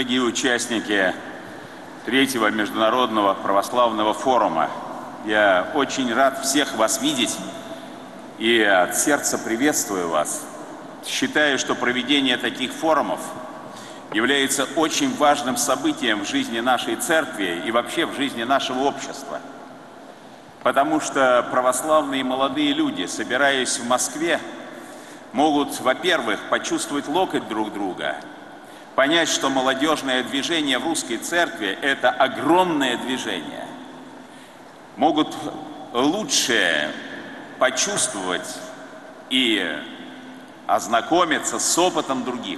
Дорогие участники Третьего международного православного форума, я очень рад всех вас видеть и от сердца приветствую вас. Считаю, что проведение таких форумов является очень важным событием в жизни нашей церкви и вообще в жизни нашего общества. Потому что православные молодые люди, собираясь в Москве, могут, во-первых, почувствовать локоть друг друга, понять, что молодежное движение в русской церкви – это огромное движение. Могут лучше почувствовать и ознакомиться с опытом других.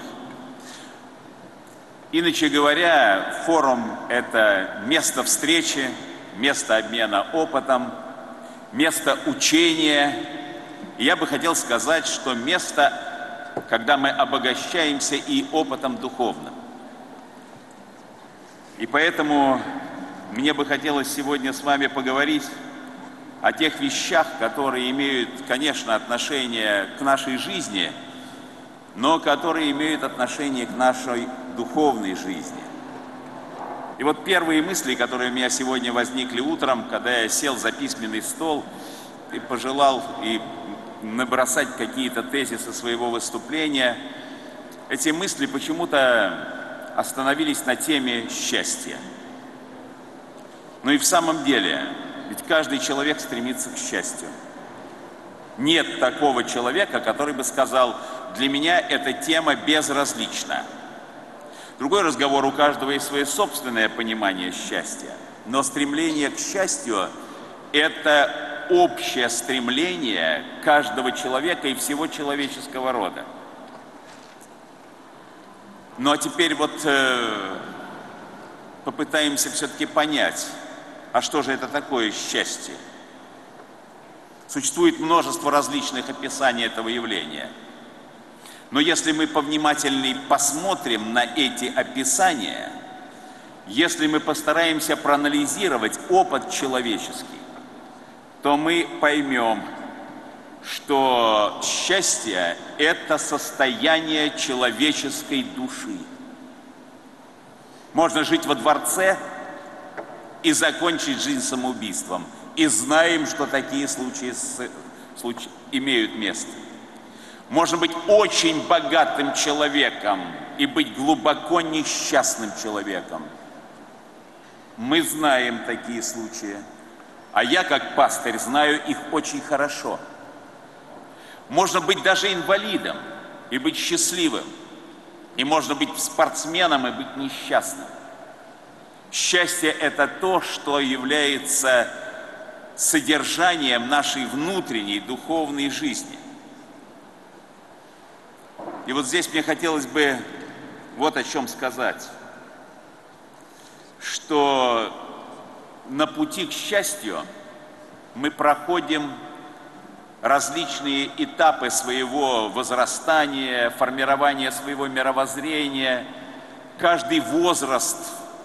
Иначе говоря, форум – это место встречи, место обмена опытом, место учения. И я бы хотел сказать, что место, когда мы обогащаемся и опытом духовным. И поэтому мне бы хотелось сегодня с вами поговорить о тех вещах, которые имеют, конечно, отношение к нашей жизни, но которые имеют отношение к нашей духовной жизни. И вот первые мысли, которые у меня сегодня возникли утром, когда я сел за письменный стол и пожелал набросать какие-то тезисы своего выступления, эти мысли почему-то остановились на теме счастья. Ну и в самом деле, ведь каждый человек стремится к счастью. Нет такого человека, который бы сказал: для меня эта тема безразлична. Другой разговор, у каждого есть свое собственное понимание счастья. Но стремление к счастью – это общее стремление каждого человека и всего человеческого рода. Ну а теперь вот попытаемся все-таки понять, а что же это такое счастье? Существует множество различных описаний этого явления. Но если мы повнимательнее посмотрим на эти описания, если мы постараемся проанализировать опыт человеческий, то мы поймем, что счастье – это состояние человеческой души. Можно жить во дворце и закончить жизнь самоубийством. И знаем, что такие случаи имеют место. Можно быть очень богатым человеком и быть глубоко несчастным человеком. Мы знаем такие случаи. А я, как пастырь, знаю их очень хорошо. Можно быть даже инвалидом и быть счастливым. И можно быть спортсменом и быть несчастным. Счастье – это то, что является содержанием нашей внутренней духовной жизни. И вот здесь мне хотелось бы вот о чем сказать, что на пути к счастью мы проходим различные этапы своего возрастания, формирования своего мировоззрения. Каждый возраст,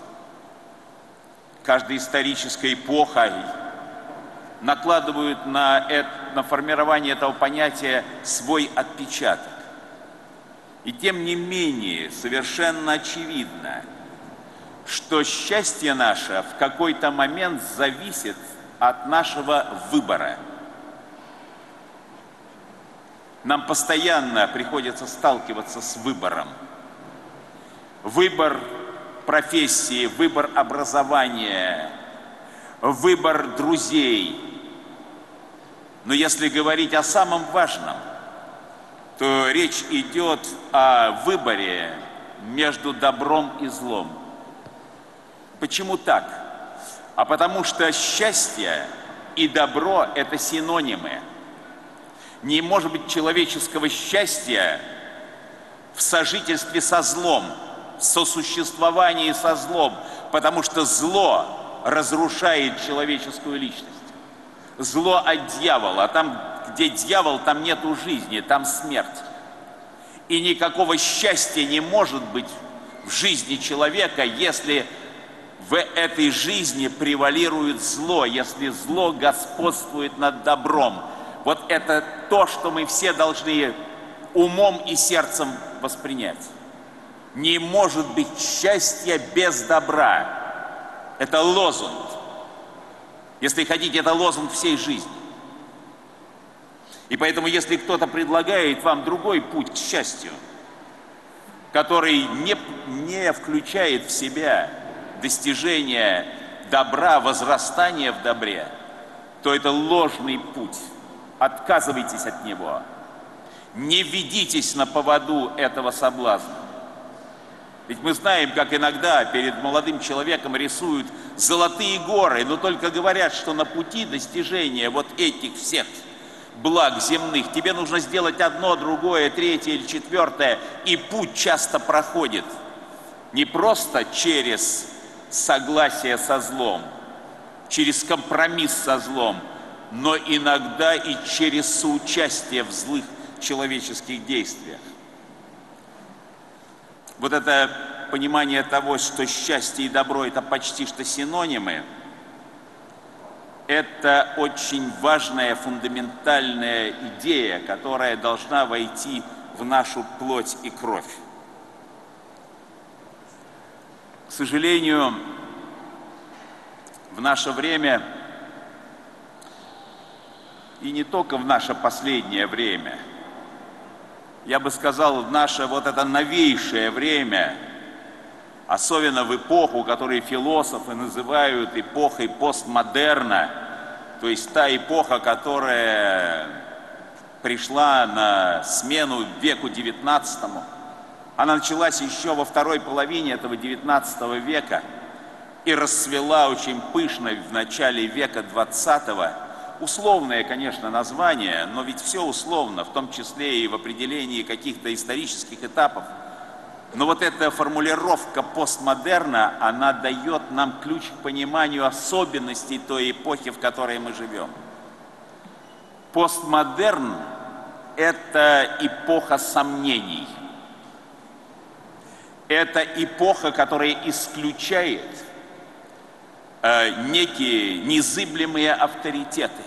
каждая историческая эпоха накладывают на формирование этого понятия свой отпечаток. И тем не менее, совершенно очевидно, что счастье наше в какой-то момент зависит от нашего выбора. Нам постоянно приходится сталкиваться с выбором. Выбор профессии, выбор образования, выбор друзей. Но если говорить о самом важном, то речь идет о выборе между добром и злом. Почему так? А потому что счастье и добро – это синонимы. Не может быть человеческого счастья в сожительстве со злом, в сосуществовании со злом, потому что зло разрушает человеческую личность. Зло от дьявола, а там, где дьявол, там нету жизни, там смерть. И никакого счастья не может быть в жизни человека, если в этой жизни превалирует зло, если зло господствует над добром. Вот это то, что мы все должны умом и сердцем воспринять. Не может быть счастья без добра. Это лозунг. Если хотите, это лозунг всей жизни. И поэтому, если кто-то предлагает вам другой путь к счастью, который не включает в себя достижение добра, возрастание в добре, то это ложный путь. Отказывайтесь от него. Не ведитесь на поводу этого соблазна. Ведь мы знаем, как иногда перед молодым человеком рисуют золотые горы, но только говорят, что на пути достижения вот этих всех благ земных тебе нужно сделать одно, другое, третье или четвертое, и путь часто проходит не просто через согласие со злом, через компромисс со злом, но иногда и через соучастие в злых человеческих действиях. Вот это понимание того, что счастье и добро – это почти что синонимы, это очень важная, фундаментальная идея, которая должна войти в нашу плоть и кровь. К сожалению, в наше время, и не только в наше последнее время, я бы сказал, в наше вот это новейшее время, особенно в эпоху, которую философы называют эпохой постмодерна, то есть та эпоха, которая пришла на смену веку XIX, она началась еще во второй половине этого XIX века и расцвела очень пышно в начале века XX. Условное, конечно, название, но ведь все условно, в том числе и в определении каких-то исторических этапов. Но вот эта формулировка постмодерна, она дает нам ключ к пониманию особенностей той эпохи, в которой мы живем. Постмодерн – это эпоха сомнений. Это эпоха, которая исключает некие незыблемые авторитеты.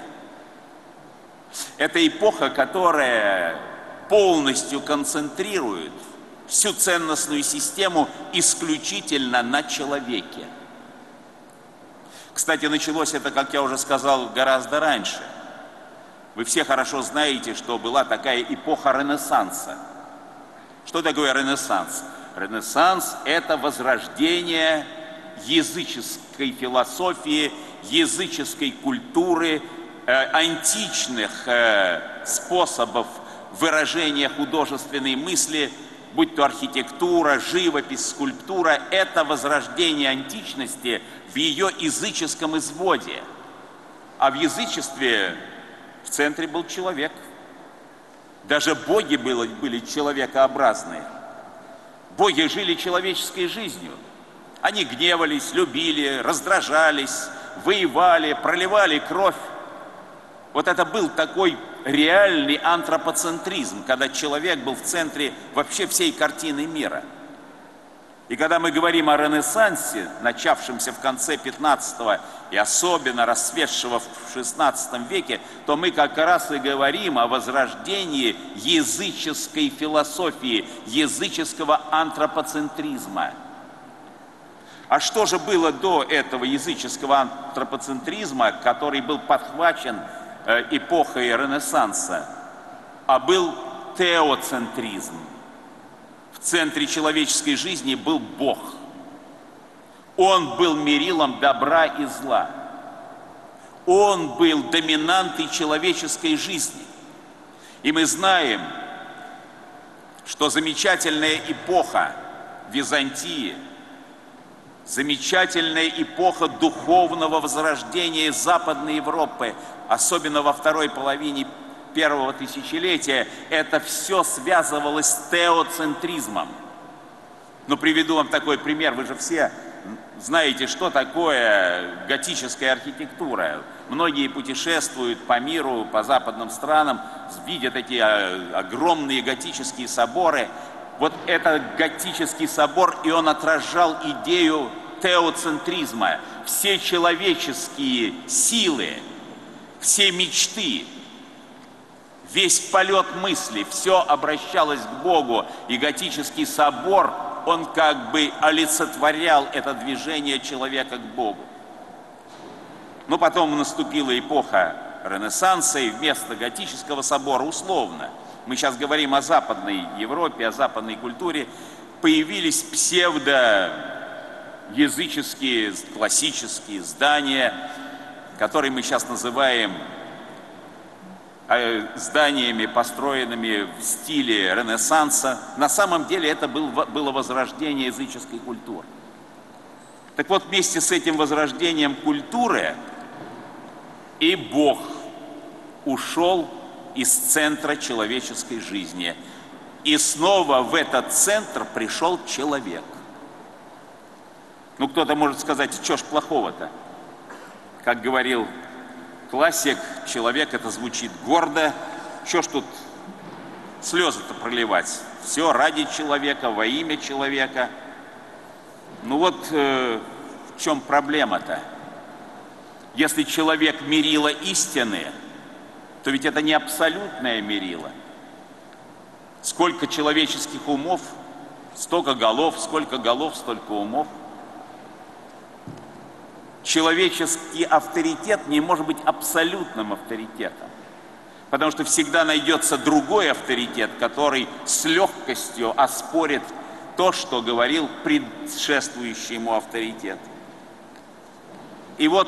Это эпоха, которая полностью концентрирует всю ценностную систему исключительно на человеке. Кстати, началось это, как я уже сказал, гораздо раньше. Вы все хорошо знаете, что была такая эпоха Ренессанса. Что такое Ренессанс? Ренессанс – это возрождение языческой философии, языческой культуры, античных способов выражения художественной мысли, будь то архитектура, живопись, скульптура, это возрождение античности в ее языческом изводе. А в язычестве в центре был человек. Даже боги были человекообразные. Боги жили человеческой жизнью. Они гневались, любили, раздражались, воевали, проливали кровь. Вот это был такой реальный антропоцентризм, когда человек был в центре вообще всей картины мира. И когда мы говорим о Ренессансе, начавшемся в конце 15 и особенно расцветшего в 16 веке, то мы как раз и говорим о возрождении языческой философии, языческого антропоцентризма. А что же было до этого языческого антропоцентризма, который был подхвачен эпохой Ренессанса? А был теоцентризм. В центре человеческой жизни был Бог. Он был мерилом добра и зла. Он был доминантой человеческой жизни. И мы знаем, что замечательная эпоха Византии, замечательная эпоха духовного возрождения Западной Европы, особенно во второй половине первого тысячелетия, это все связывалось с теоцентризмом. Но приведу вам такой пример. Вы же все знаете, что такое готическая архитектура. Многие путешествуют по миру, по западным странам, видят эти огромные готические соборы. Вот это готический собор, и он отражал идею теоцентризма. Все человеческие силы, все мечты, весь полет мысли, все обращалось к Богу. И готический собор он как бы олицетворял это движение человека к Богу. Но потом наступила эпоха Ренессанса, и вместо готического собора, условно, мы сейчас говорим о Западной Европе, о западной культуре, появились псевдоязыческие, классические здания, которые мы сейчас называем зданиями, построенными в стиле Ренессанса. На самом деле это было возрождение языческой культуры. Так вот, вместе с этим возрождением культуры и Бог ушел из центра человеческой жизни. И снова в этот центр пришел человек. Ну, кто-то может сказать, что ж плохого-то? Как говорил классик, человек, это звучит гордо. Что ж тут слезы-то проливать? Все ради человека, во имя человека. Ну вот в чем проблема-то? Если человек мерило истины, то ведь это не абсолютное мерило. Сколько человеческих умов, столько голов, сколько голов, столько умов. Человеческий авторитет не может быть абсолютным авторитетом, потому что всегда найдется другой авторитет, который с легкостью оспорит то, что говорил предшествующий ему авторитет. И вот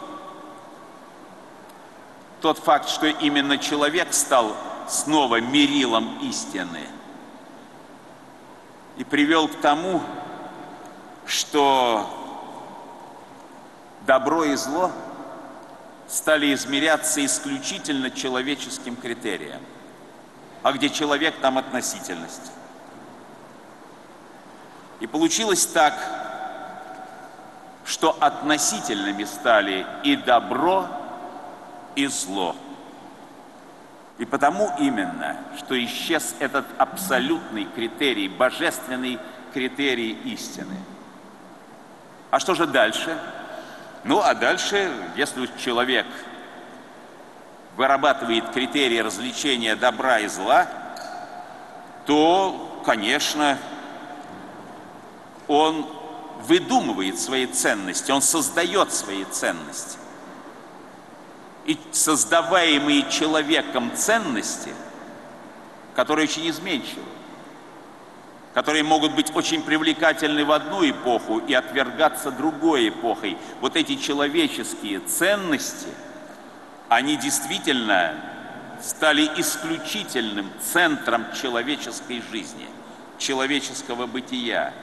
тот факт, что именно человек стал снова мерилом истины, и привел к тому, что добро и зло стали измеряться исключительно человеческим критерием. А где человек, там относительность. И получилось так, что относительными стали и добро, и зло. И потому именно, что исчез этот абсолютный критерий, божественный критерий истины. А что же дальше? Ну, а дальше, если человек вырабатывает критерии различения добра и зла, то, конечно, он выдумывает свои ценности, он создает свои ценности. И создаваемые человеком ценности, которые очень изменчивы, которые могут быть очень привлекательны в одну эпоху и отвергаться другой эпохой. Вот эти человеческие ценности, они действительно стали исключительным центром человеческой жизни, человеческого бытия.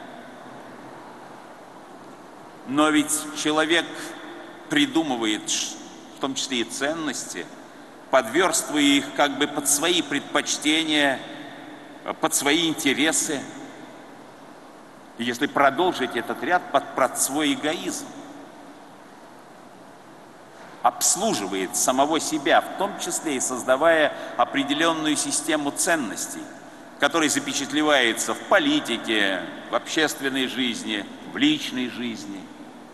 Но ведь человек придумывает, в том числе и ценности, подверстывая их как бы под свои предпочтения, под свои интересы. И если продолжить этот ряд, под свой эгоизм, обслуживает самого себя, в том числе и создавая определенную систему ценностей, которая запечатлевается в политике, в общественной жизни, в личной жизни.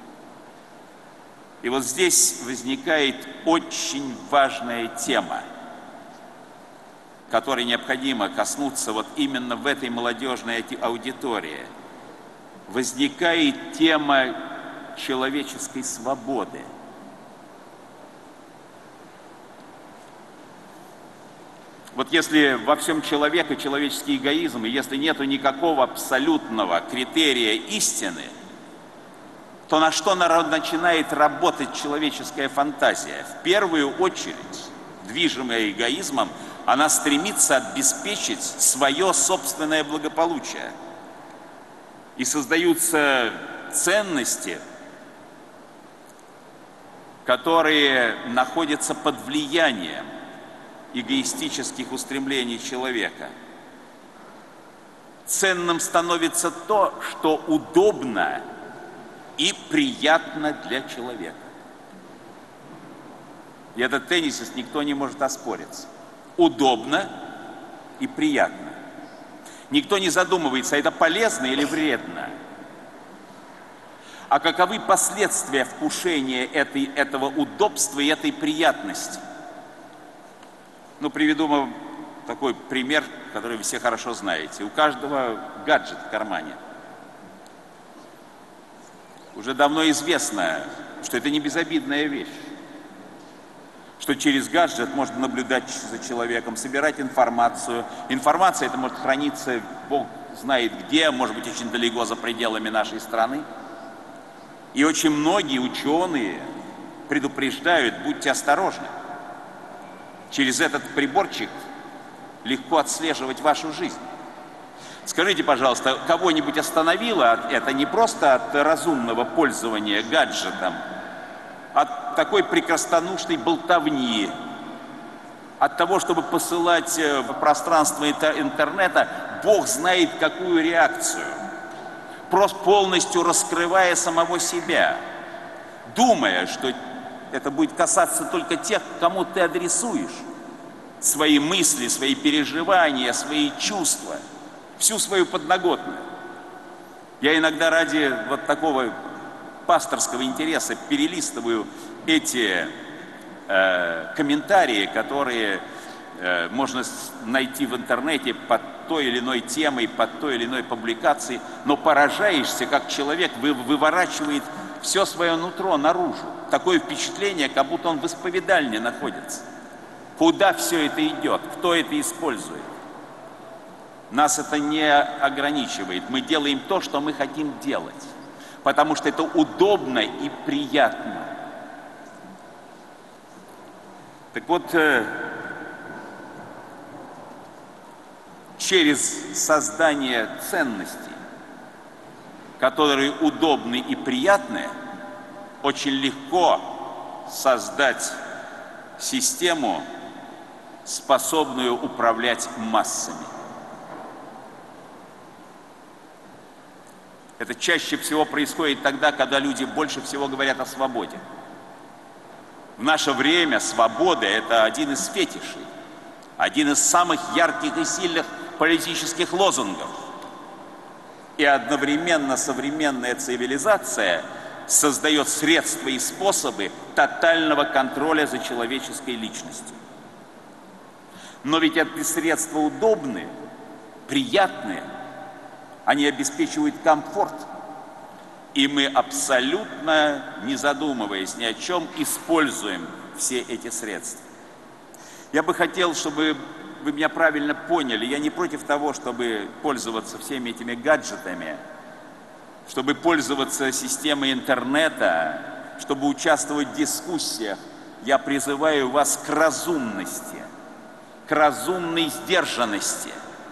И вот здесь возникает очень важная тема, которой необходимо коснуться вот именно в этой молодежной аудитории. Возникает тема человеческой свободы. Вот если во всем человека человеческий эгоизм, и если нету никакого абсолютного критерия истины, то на что начинает работать человеческая фантазия? В первую очередь, движимая эгоизмом, она стремится обеспечить свое собственное благополучие. И создаются ценности, которые находятся под влиянием эгоистических устремлений человека. Ценным становится то, что удобно и приятно для человека. И этот тезис никто не может оспориться. Удобно и приятно. Никто не задумывается, это полезно или вредно. А каковы последствия вкушения этого удобства и этой приятности? Ну, приведу вам такой пример, который вы все хорошо знаете. У каждого гаджет в кармане. Уже давно известно, что это не безобидная вещь, что через гаджет можно наблюдать за человеком, собирать информацию. Информация эта может храниться, Бог знает где, может быть, очень далеко за пределами нашей страны. И очень многие ученые предупреждают: будьте осторожны. Через этот приборчик легко отслеживать вашу жизнь. Скажите, пожалуйста, кого-нибудь остановило это не просто от разумного пользования гаджетом, от такой прекраснодушной болтовни, от того, чтобы посылать в пространство интернета, Бог знает какую реакцию, просто полностью раскрывая самого себя, думая, что это будет касаться только тех, кому ты адресуешь свои мысли, свои переживания, свои чувства, всю свою подноготную. Я иногда ради вот такого пасторского интереса перелистываю эти комментарии, которые можно найти в интернете под той или иной темой, под той или иной публикацией, но поражаешься, как человек выворачивает все свое нутро наружу. Такое впечатление, как будто он в исповедальне находится. Куда все это идет? Кто это использует? Нас это не ограничивает. Мы делаем то, что мы хотим делать, потому что это удобно и приятно. Так вот, через создание ценностей, которые удобны и приятны, очень легко создать систему, способную управлять массами. Это чаще всего происходит тогда, когда люди больше всего говорят о свободе. В наше время свобода – это один из фетишей, один из самых ярких и сильных политических лозунгов. И одновременно современная цивилизация создает средства и способы тотального контроля за человеческой личностью. Но ведь эти средства удобны, приятны, они обеспечивают комфорт. И мы абсолютно, не задумываясь ни о чем, используем все эти средства. Я бы хотел, чтобы вы меня правильно поняли. Я не против того, чтобы пользоваться всеми этими гаджетами, чтобы пользоваться системой интернета, чтобы участвовать в дискуссиях. Я призываю вас к разумности, к разумной сдержанности.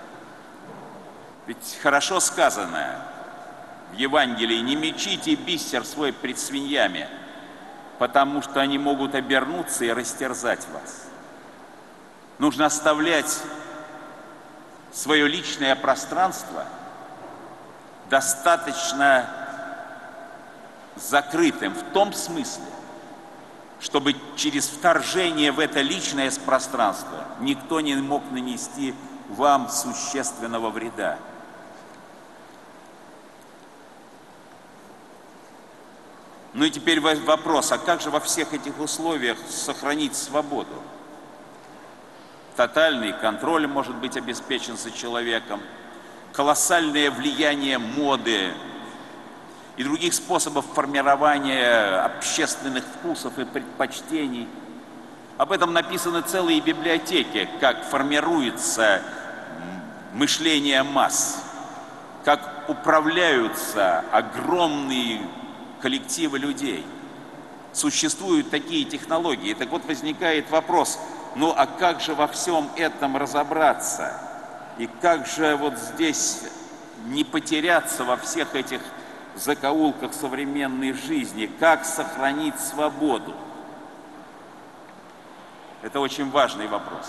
Ведь хорошо сказано в Евангелии: не мечите бисер свой пред свиньями, потому что они могут обернуться и растерзать вас. Нужно оставлять свое личное пространство достаточно закрытым в том смысле, чтобы через вторжение в это личное пространство никто не мог нанести вам существенного вреда. Ну и теперь вопрос: а как же во всех этих условиях сохранить свободу? Тотальный контроль может быть обеспечен за человеком, колоссальное влияние моды и других способов формирования общественных вкусов и предпочтений. Об этом написаны целые библиотеки, как формируется мышление масс, как управляются огромные коллективы людей. Существуют такие технологии. Так вот, возникает вопрос: ну а как же во всем этом разобраться? И как же вот здесь не потеряться во всех этих закоулках современной жизни? Как сохранить свободу? Это очень важный вопрос.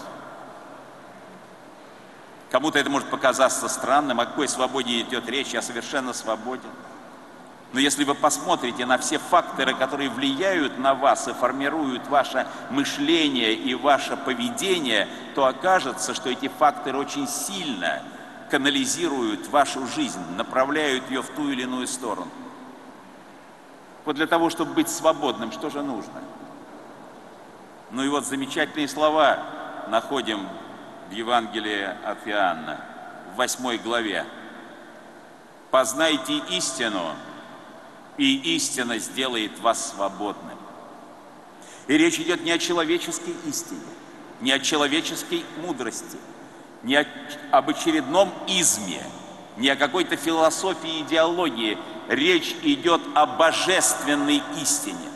Кому-то это может показаться странным. О какой свободе идет речь? Я совершенно свободен. Но если вы посмотрите на все факторы, которые влияют на вас и формируют ваше мышление и ваше поведение, то окажется, что эти факторы очень сильно канализируют вашу жизнь, направляют ее в ту или иную сторону. Вот для того, чтобы быть свободным, что же нужно? Ну и вот замечательные слова находим в Евангелии от Иоанна, в 8 главе. «Познайте истину, и истина сделает вас свободным. И речь идет не о человеческой истине, не о человеческой мудрости, не об очередном изме, не о какой-то философии и идеологии. Речь идет о божественной истине.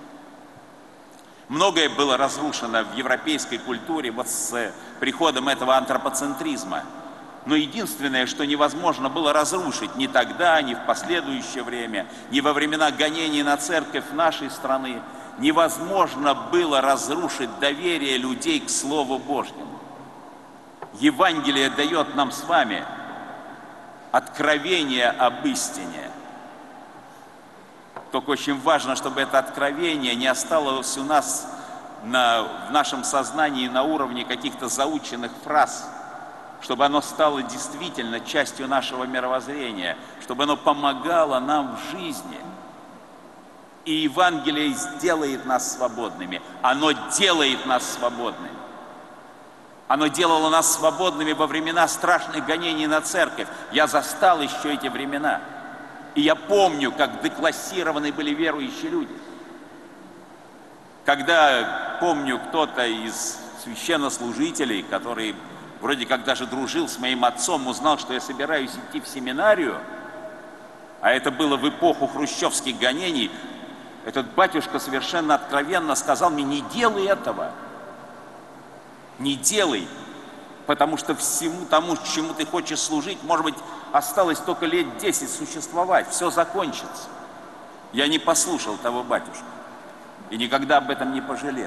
Многое было разрушено в европейской культуре вот с приходом этого антропоцентризма. Но единственное, что невозможно было разрушить ни тогда, ни в последующее время, ни во времена гонений на церковь нашей страны, невозможно было разрушить доверие людей к Слову Божьему. Евангелие дает нам с вами откровение об истине. Только очень важно, чтобы это откровение не осталось у нас в нашем сознании на уровне каких-то заученных фраз, чтобы оно стало действительно частью нашего мировоззрения, чтобы оно помогало нам в жизни. И Евангелие сделает нас свободными. Оно делает нас свободными. Оно делало нас свободными во времена страшных гонений на церковь. Я застал еще эти времена. И я помню, как деклассированы были верующие люди. Когда, помню, кто-то из священнослужителей, который вроде как даже дружил с моим отцом, узнал, что я собираюсь идти в семинарию, а это было в эпоху хрущевских гонений, этот батюшка совершенно откровенно сказал мне: не делай этого, не делай, потому что всему тому, чему ты хочешь служить, может быть, осталось только лет 10 существовать, все закончится. Я не послушал того батюшку и никогда об этом не пожалел.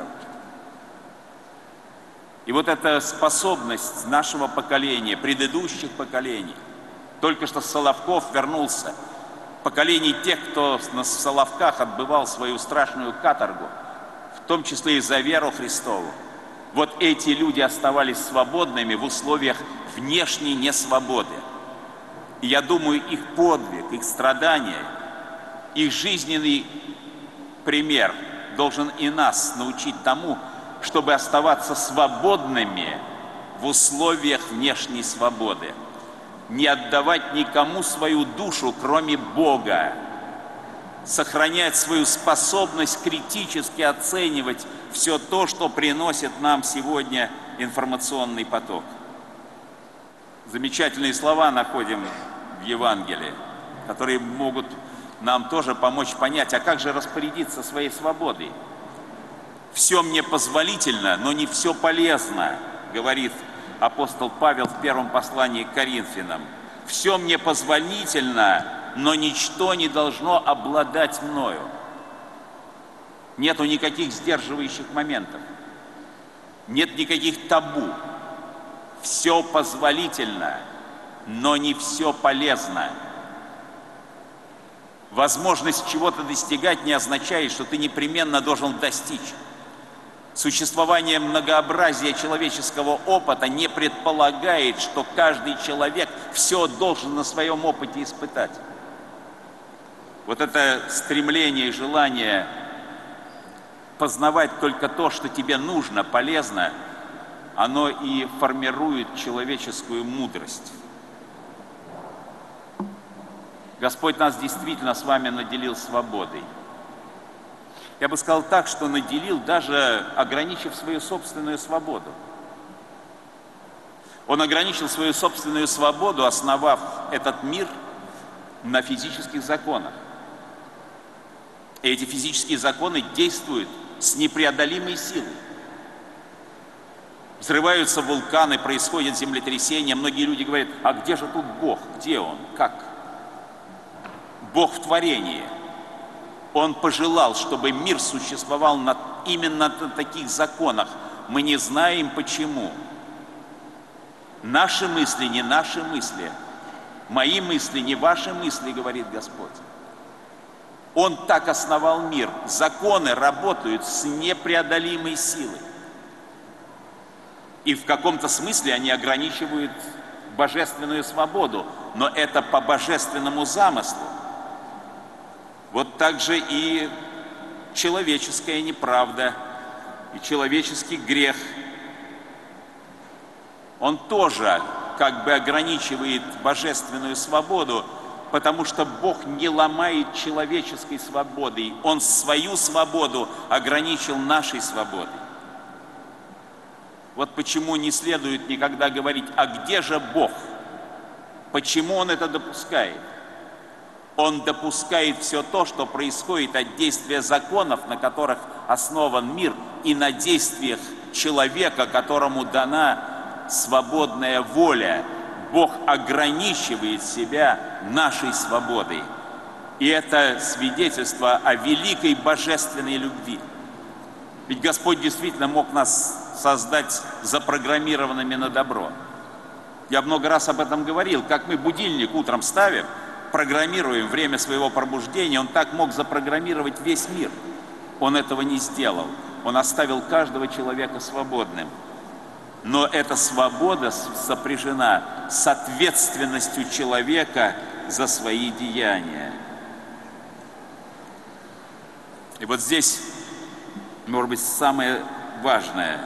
И вот эта способность нашего поколения, предыдущих поколений, только что Соловков вернулся, поколений тех, кто в Соловках отбывал свою страшную каторгу, в том числе и за веру Христову. Вот эти люди оставались свободными в условиях внешней несвободы. И я думаю, их подвиг, их страдания, их жизненный пример должен и нас научить тому, чтобы оставаться свободными в условиях внешней свободы. Не отдавать никому свою душу, кроме Бога. Сохранять свою способность критически оценивать все то, что приносит нам сегодня информационный поток. Замечательные слова находим в Евангелии, которые могут нам тоже помочь понять, а как же распорядиться своей свободой. «Все мне позволительно, но не все полезно», говорит апостол Павел в первом послании к Коринфянам. «Все мне позволительно, но ничто не должно обладать мною». Нету никаких сдерживающих моментов, нет никаких табу. Все позволительно, но не все полезно. Возможность чего-то достигать не означает, что ты непременно должен достичь. Существование многообразия человеческого опыта не предполагает, что каждый человек все должен на своем опыте испытать. Вот это стремление и желание познавать только то, что тебе нужно, полезно, оно и формирует человеческую мудрость. Господь нас действительно с вами наделил свободой. Я бы сказал так, что наделил, даже ограничив свою собственную свободу. Он ограничил свою собственную свободу, основав этот мир на физических законах. И эти физические законы действуют с непреодолимой силой. Взрываются вулканы, происходят землетрясения. Многие люди говорят: а где же тут Бог? Где Он? Как? Бог в творении. Он пожелал, чтобы мир существовал именно на таких законах. Мы не знаем почему. Наши мысли не наши мысли. Мои мысли не ваши мысли, говорит Господь. Он так основал мир. Законы работают с непреодолимой силой. И в каком-то смысле они ограничивают божественную свободу, но это по божественному замыслу. Вот так же и человеческая неправда, и человеческий грех. Он тоже как бы ограничивает божественную свободу, потому что Бог не ломает человеческой свободой. Он свою свободу ограничил нашей свободой. Вот почему не следует никогда говорить: а где же Бог? Почему Он это допускает? Он допускает все то, что происходит от действия законов, на которых основан мир, и на действиях человека, которому дана свободная воля. Бог ограничивает себя нашей свободой. И это свидетельство о великой божественной любви. Ведь Господь действительно мог нас создать запрограммированными на добро. Я много раз об этом говорил, как мы будильник утром ставим, программируем время своего пробуждения, Он так мог запрограммировать весь мир. Он этого не сделал. Он оставил каждого человека свободным. Но эта свобода сопряжена с ответственностью человека за свои деяния. И вот здесь, может быть, самое важное.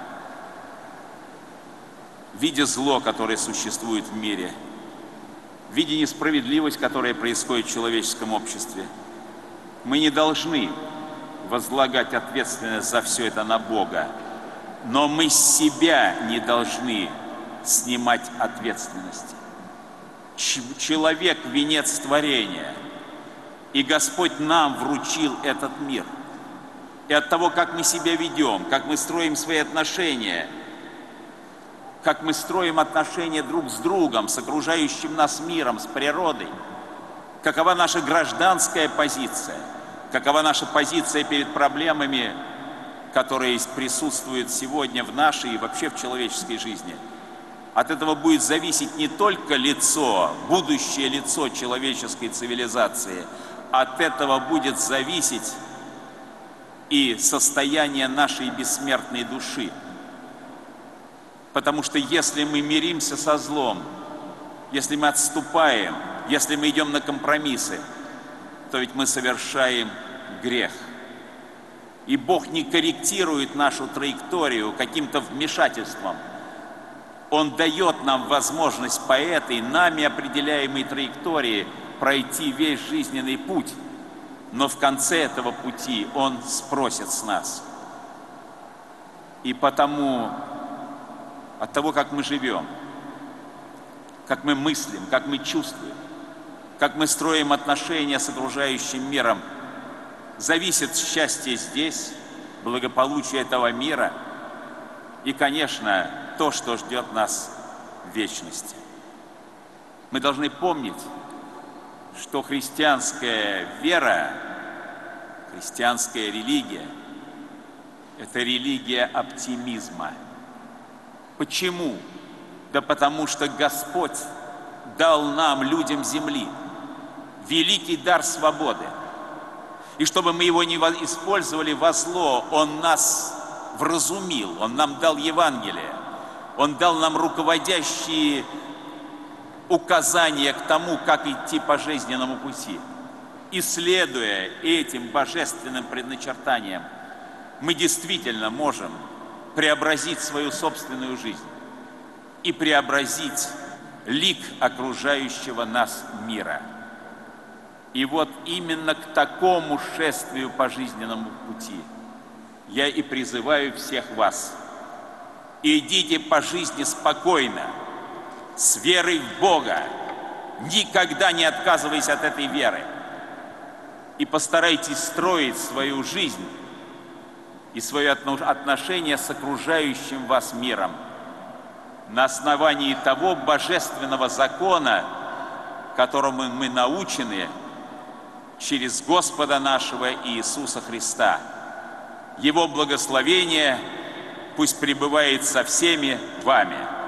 Видя зло, которое существует в мире, видя несправедливость, которая происходит в человеческом обществе, мы не должны возлагать ответственность за все это на Бога, но мы с себя не должны снимать ответственности. Человек – венец творения, и Господь нам вручил этот мир. И от того, как мы себя ведем, как мы строим свои отношения, как мы строим отношения друг с другом, с окружающим нас миром, с природой, какова наша гражданская позиция, какова наша позиция перед проблемами, которые присутствуют сегодня в нашей и вообще в человеческой жизни. От этого будет зависеть не только лицо, будущее лицо человеческой цивилизации, от этого будет зависеть и состояние нашей бессмертной души. Потому что если мы миримся со злом, если мы отступаем, если мы идем на компромиссы, то ведь мы совершаем грех. И Бог не корректирует нашу траекторию каким-то вмешательством. Он дает нам возможность по этой нами определяемой траектории пройти весь жизненный путь. Но в конце этого пути Он спросит с нас. И потому от того, как мы живем, как мы мыслим, как мы чувствуем, как мы строим отношения с окружающим миром, зависит счастье здесь, благополучие этого мира и, конечно, то, что ждет нас в вечности. Мы должны помнить, что христианская вера, христианская религия – это религия оптимизма. Почему? Да потому что Господь дал нам, людям земли, великий дар свободы. И чтобы мы его не использовали во зло, Он нас вразумил, Он нам дал Евангелие, Он дал нам руководящие указания к тому, как идти по жизненному пути. И следуя этим божественным предначертаниям, мы действительно можем преобразить свою собственную жизнь и преобразить лик окружающего нас мира. И вот именно к такому шествию по жизненному пути я и призываю всех вас. Идите по жизни спокойно, с верой в Бога, никогда не отказываясь от этой веры. И постарайтесь строить свою жизнь и свое отношение с окружающим вас миром на основании того божественного закона, которому мы научены через Господа нашего Иисуса Христа. Его благословение пусть пребывает со всеми вами.